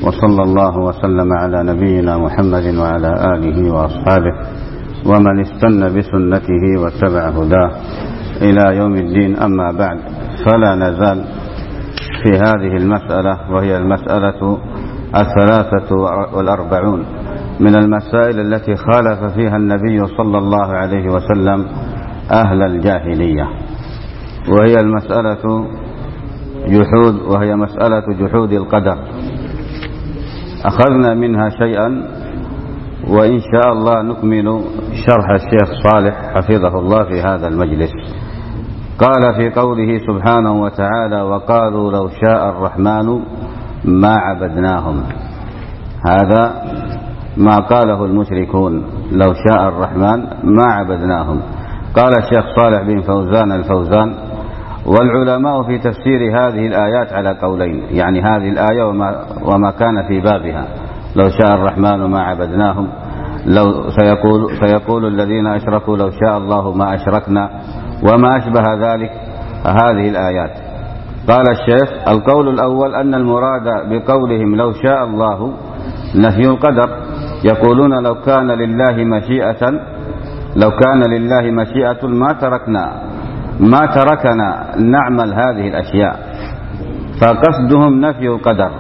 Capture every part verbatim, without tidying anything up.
وصلى الله وسلم على نبينا محمد وعلى آله وأصحابه ومن استنى بسنته واتبع هداه إلى يوم الدين. أما بعد، فلا نزال في هذه المسألة، وهي المسألة الثلاثة والأربعون من المسائل التي خالف فيها النبي صلى الله عليه وسلم أهل الجاهلية، وهي المسألة جحود وهي مسألة جحود القدر. أخذنا منها شيئا، وإن شاء الله نكمل شرح الشيخ صالح حفظه الله في هذا المجلس. قال في قوله سبحانه وتعالى: وقالوا لو شاء الرحمن ما عبدناهم. هذا ما قاله المشركون، لو شاء الرحمن ما عبدناهم. قال الشيخ صالح بن فوزان الفوزان: والعلماء في تفسير هذه الآيات على قولين، يعني هذه الآية وما, وما كان في بابها، لو شاء الرحمن ما عبدناهم، لو سيقول, سيقول الذين أشركوا لو شاء الله ما أشركنا، وما أشبه ذلك هذه الآيات. قال الشيخ: القول الأول أن المراد بقولهم لو شاء الله نفي القدر، يقولون لو كان لله مشيئة لو كان لله مشيئة ما تركنا ما تركنا نعمل هذه الأشياء، فقصدهم نفي القدر،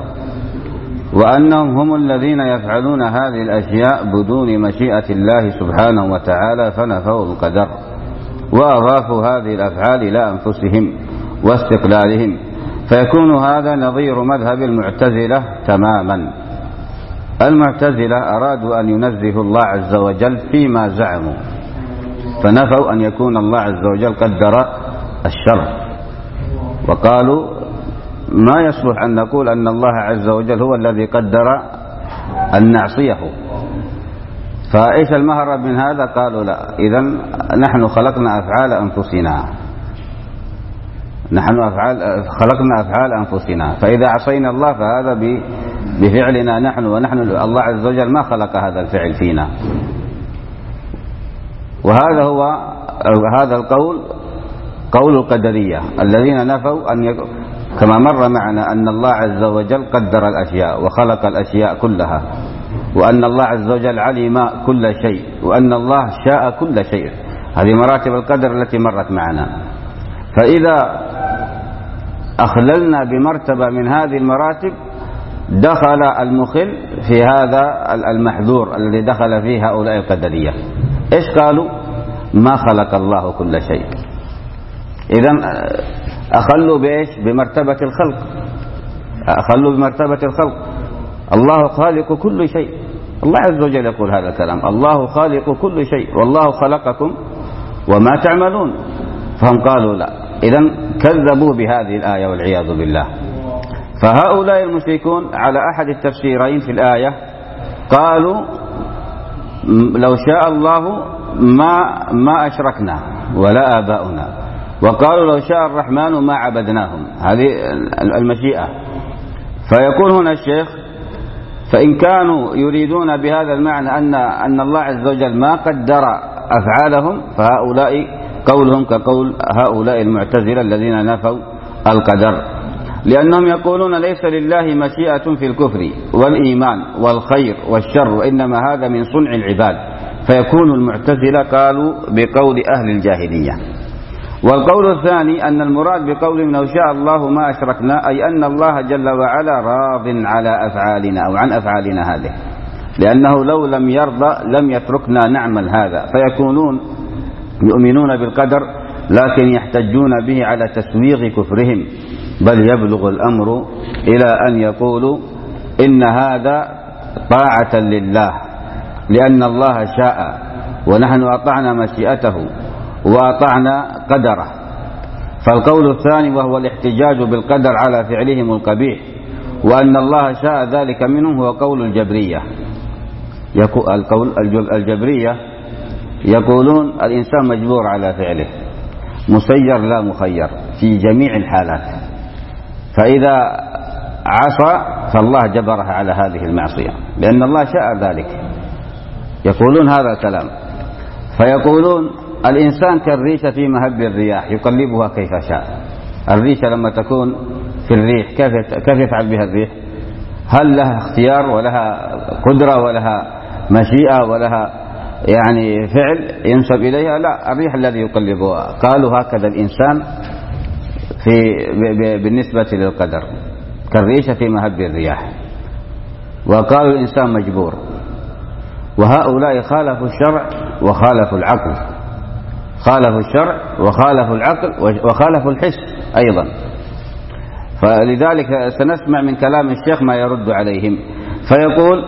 وأنهم هم الذين يفعلون هذه الأشياء بدون مشيئة الله سبحانه وتعالى، فنفوا القدر وأضافوا هذه الأفعال إلى أنفسهم واستقلالهم، فيكون هذا نظير مذهب المعتزلة تماما. المعتزلة أرادوا أن ينزهوا الله عز وجل فيما زعموا، فنفوا أن يكون الله عز وجل قدر الشر، وقالوا ما يصلح أن نقول أن الله عز وجل هو الذي قدر أن نعصيه. فإيش المهرب من هذا؟ قالوا لا، إذن نحن خلقنا أفعال أنفسنا نحن أفعال خلقنا أفعال أنفسنا، فإذا عصينا الله فهذا بفعلنا نحن، ونحن الله عز وجل ما خلق هذا الفعل فينا. وهذا هو هذا القول قول القدرية الذين نفوا أن يك... كما مر معنا أن الله عز وجل قدر الأشياء وخلق الأشياء كلها، وأن الله عز وجل علم كل شيء، وأن الله شاء كل شيء. هذه مراتب القدر التي مرت معنا. فإذا أخللنا بمرتبة من هذه المراتب دخل المخل في هذا المحذور الذي دخل فيه هؤلاء القدرية. إيش قالوا؟ ما خلق الله كل شيء. إذن أخلوا بإيش؟ بمرتبة الخلق، أخلوا بمرتبة الخلق. الله خالق كل شيء، الله عز وجل يقول هذا الكلام: الله خالق كل شيء والله خلقكم وما تعملون. فهم قالوا لا، إذن كذبوا بهذه الآية والعياذ بالله. فهؤلاء المشركون على أحد التفسيرين في الآية قالوا لو شاء الله ما ما أشركنا ولا آباؤنا، وقالوا لو شاء الرحمن ما عبدناهم. هذه المشيئة. فيقول هنا الشيخ: فإن كانوا يريدون بهذا المعنى أن أن الله عز وجل ما قدر أفعالهم، فهؤلاء قولهم كقول هؤلاء المعتزلة الذين نفوا القدر، لأنهم يقولون ليس لله مشيئة في الكفر والإيمان والخير والشر، وإنما هذا من صنع العباد. فيكون المعتزلة قالوا بقول أهل الجاهلية. والقول الثاني أن المراد بقولهم لو شاء الله ما أشركنا، أي أن الله جل وعلا راض على أفعالنا أو عن أفعالنا هذه، لأنه لو لم يرضى لم يتركنا نعمل هذا. فيكونون يؤمنون بالقدر لكن يحتجون به على تسويغ كفرهم، بل يبلغ الأمر إلى أن يقولوا إن هذا طاعة لله، لأن الله شاء ونحن أطعنا مشيئته وأطعنا قدره. فالقول الثاني وهو الاحتجاج بالقدر على فعلهم القبيح، وأن الله شاء ذلك منهم، هو قول الجبرية. القول الجبرية يقولون الإنسان مجبور على فعله، مسير لا مخير في جميع الحالات، فإذا عصى فالله جبره على هذه المعصية لأن الله شاء ذلك. يقولون هذا الكلام. فيقولون الإنسان كالريشة في مهب الرياح يقلبها كيف شاء. الريشة لما تكون في الريح كيف كيف يفعل بها الريح؟ هل لها اختيار ولها قدرة ولها مشيئة ولها يعني فعل ينسب إليها؟ لا، الريح الذي يقلبها. قالوا هكذا الإنسان في بالنسبة للقدر كالريشة في مهب الرياح، وقالوا الإنسان مجبور. وهؤلاء خالفوا الشرع وخالفوا العقل، خالفوا الشرع وخالفوا العقل وخالفوا الحس أيضا. فلذلك سنسمع من كلام الشيخ ما يرد عليهم، فيقول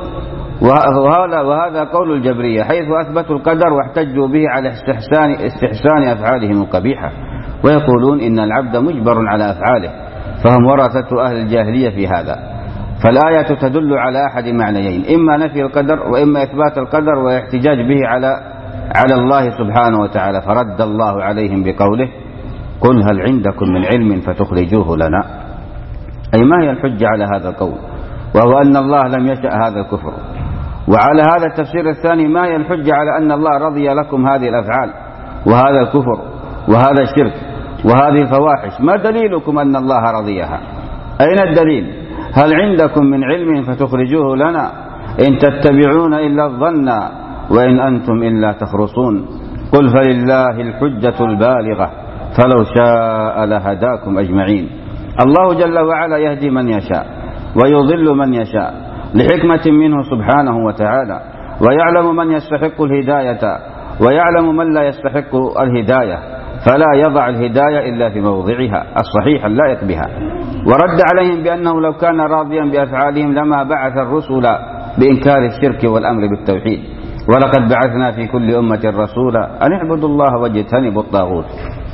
وهذا, وهذا قول الجبرية حيث أثبتوا القدر واحتجوا به على استحسان, استحسان أفعالهم القبيحة، ويقولون إن العبد مجبر على أفعاله، فهم ورثة أهل الجاهلية في هذا. فالآية تدل على أحد معنيين، إما نفي القدر وإما إثبات القدر واحتجاج به على على الله سبحانه وتعالى. فرد الله عليهم بقوله قل هل عندكم من علم فتخرجوه لنا، أي ما هي الحجة على هذا القول، وهو أن الله لم يشأ هذا الكفر. وعلى هذا التفسير الثاني ما هي الحجة على أن الله رضي لكم هذه الأفعال وهذا الكفر وهذا الشرك وهذه الفواحش؟ ما دليلكم أن الله رضيها؟ أين الدليل؟ هل عندكم من علم فتخرجوه لنا إن تتبعون إلا الظن وإن أنتم إلا تخرصون. قل فلله الحجة البالغة فلو شاء لهداكم أجمعين. الله جل وعلا يهدي من يشاء ويضل من يشاء لحكمة منه سبحانه وتعالى، ويعلم من يستحق الهداية ويعلم من لا يستحق الهداية، فلا يضع الهداية إلا في موضعها الصحيح اللائق بها. ورد عليهم بأنه لو كان راضيا بأفعالهم لما بعث الرسل بإنكار الشرك والأمر بالتوحيد، ولقد بعثنا في كل أمة رسولا أن اعبدوا الله واجتنبوا الطاغوت.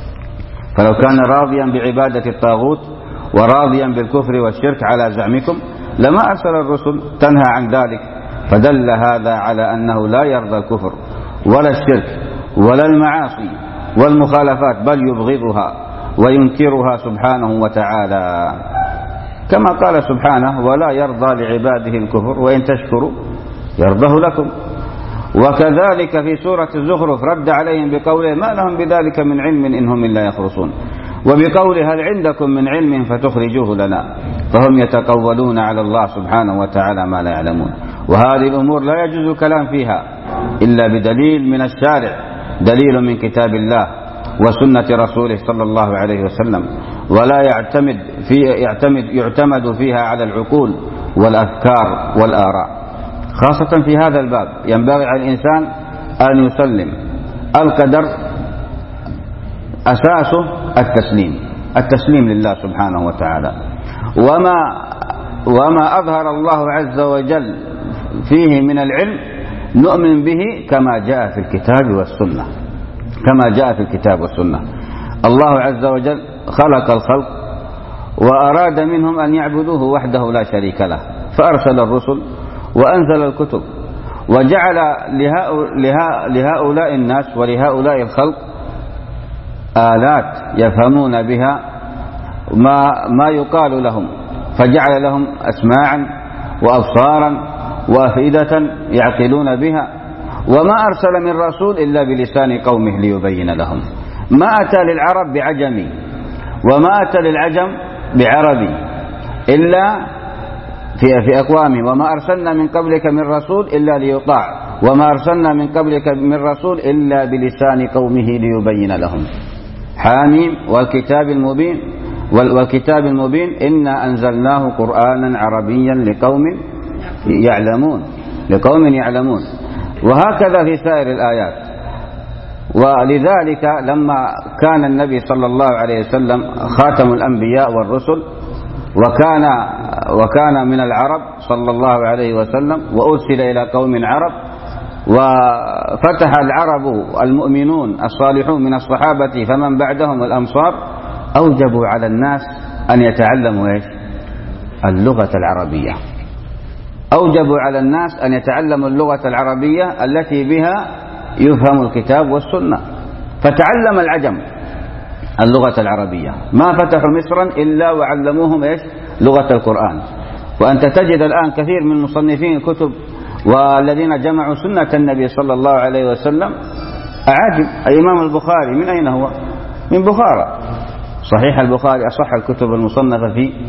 فلو كان راضيا بعبادة الطاغوت وراضيا بالكفر والشرك على زعمكم لما أرسل الرسل تنهى عن ذلك. فدل هذا على أنه لا يرضى الكفر ولا الشرك ولا المعاصي والمخالفات، بل يبغضها وينكرها سبحانه وتعالى، كما قال سبحانه ولا يرضى لعباده الكفر وإن تشكروا يرضه لكم. وكذلك في سورة الزخرف رد عليهم بقوله ما لهم بذلك من علم إنهم إلا يخرصون، وبقوله هل عندكم من علم فتخرجوه لنا، فهم يتقولون على الله سبحانه وتعالى ما لا يعلمون. وهذه الأمور لا يجوز الكلام فيها إلا بدليل من الشارع، دليل من كتاب الله وسنة رسوله صلى الله عليه وسلم، ولا يعتمد في يعتمد يعتمد فيها على العقول والأفكار والآراء. خاصة في هذا الباب ينبغي على الإنسان أن يسلم. القدر أساسه التسليم، التسليم لله سبحانه وتعالى، وما وما أظهر الله عز وجل فيه من العلم نؤمن به كما جاء في الكتاب والسنة، كما جاء في الكتاب والسنة. الله عز وجل خلق الخلق وأراد منهم أن يعبدوه وحده لا شريك له، فأرسل الرسل وأنزل الكتب، وجعل لهؤلاء الناس ولهؤلاء الخلق آلات يفهمون بها ما, ما يقال لهم، فجعل لهم أسماعا وأبصارا وأفئدة يعقلون بها. وما أرسل من رسول إلا بلسان قومه ليبين لهم. ما أتى للعرب بعجمي وما أتى للعجم بعربي إلا في في أقوامه. وما أرسلنا من قبلك من رسول إلا ليطاع، وما أرسلنا من قبلك من رسول إلا بلسان قومه ليبين لهم. حاميم والكتاب المبين والكتاب المبين إنا أنزلناه قرآنا عربيا لقوم يعلمون لقوم يعلمون وهكذا في سائر الآيات. ولذلك لما كان النبي صلى الله عليه وسلم خاتم الأنبياء والرسل وكان وكان من العرب صلى الله عليه وسلم وأرسل إلى قوم عرب، وفتح العرب المؤمنون الصالحون من الصحابة فمن بعدهم الأمصار أوجبوا على الناس أن يتعلموا إيش؟ اللغة العربية. أوجبوا على الناس أن يتعلموا اللغة العربية التي بها يفهم الكتاب والسنة، فتعلم العجم اللغة العربية. ما فتحوا مصرا إلا وعلموهم إيش؟ لغة القرآن. وأنت تجد الآن كثير من مصنفين الكتب والذين جمعوا سنة النبي صلى الله عليه وسلم أعاجم. الإمام البخاري من أين هو؟ من بخارى. صحيح البخاري أصح الكتب المصنفة في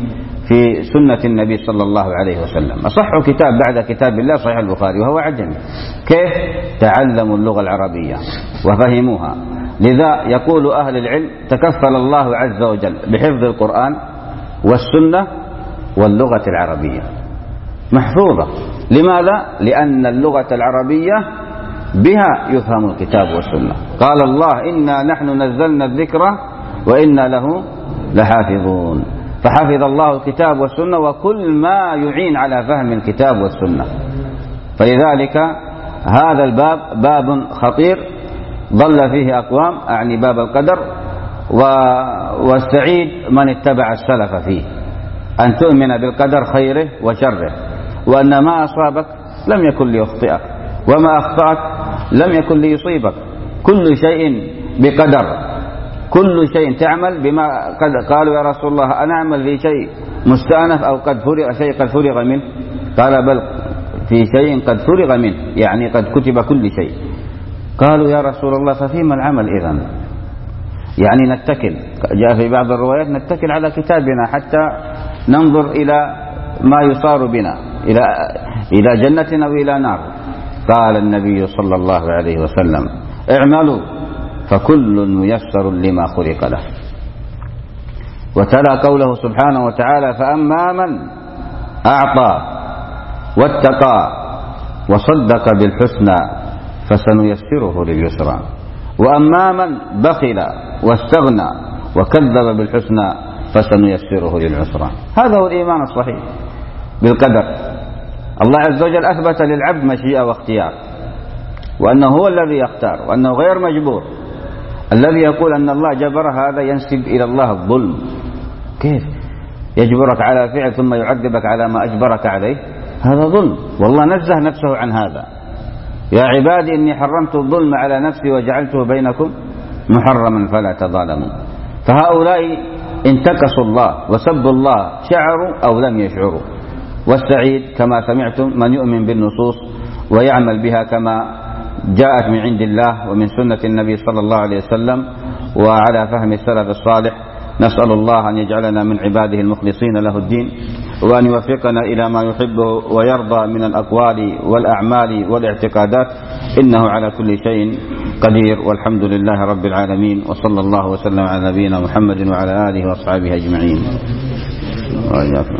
في سنة النبي صلى الله عليه وسلم. أصح كتاب بعد كتاب الله صحيح البخاري وهو عجمي. كيف؟ تعلموا اللغة العربية وفهموها. لذا يقول أهل العلم تكفل الله عز وجل بحفظ القرآن والسنة واللغة العربية محفوظة. لماذا؟ لأن اللغة العربية بها يفهم الكتاب والسنة. قال الله إنا نحن نزلنا الذكر وإنا له لحافظون. فحفظ الله الكتاب والسنة وكل ما يعين على فهم الكتاب والسنة. فلذلك هذا الباب باب خطير ضل فيه أقوام، أعني باب القدر، والسعيد من اتبع السلف فيه، أن تؤمن بالقدر خيره وشره، وأن ما أصابك لم يكن ليخطئك وما أخطأك لم يكن ليصيبك. كل شيء بقدر، كل شيء تعمل بما قد قالوا يا رسول الله أنا أعمل في شيء مستأنف أو قد فرغ شيء قد فرغ منه، قال بل في شيء قد فرغ منه، يعني قد كتب كل شيء. قالوا يا رسول الله ففيما العمل إذن؟ يعني نتكل، جاء في بعض الروايات نتكل على كتابنا حتى ننظر إلى ما يصار بنا إلى إلى جنة أو إلى نار. قال النبي صلى الله عليه وسلم اعملوا فكل ميسر لما خلق له. وتلا قوله سبحانه وتعالى فأما من أعطى واتقى وصدق بالحسنى فسنيسره لليسرى، وأما من بخل واستغنى وكذب بالحسنى فسنيسره للعسرى. هذا هو الإيمان الصحيح بالقدر. الله عز وجل أثبت للعبد مشيئة واختيار، وأنه هو الذي يختار، وأنه غير مجبور. الذي يقول أن الله جبر هذا ينسب إلى الله الظلم. كيف يجبرك على فعل ثم يعذبك على ما أجبرك عليه؟ هذا ظلم، والله نزه نفسه عن هذا. يا عبادي إني حرمت الظلم على نفسي وجعلته بينكم محرما فلا تظالموا. فهؤلاء انتكسوا الله وسبوا الله، شعروا أو لم يشعروا. والسعيد كما سمعتم من يؤمن بالنصوص ويعمل بها كما جاءت من عند الله ومن سنة النبي صلى الله عليه وسلم وعلى فهم السلف الصالح. نسأل الله أن يجعلنا من عباده المخلصين له الدين، وأن يوفقنا إلى ما يحبه ويرضى من الأقوال والأعمال والاعتقادات، إنه على كل شيء قدير. والحمد لله رب العالمين، وصلى الله وسلم على نبينا محمد وعلى آله وأصحابه أجمعين.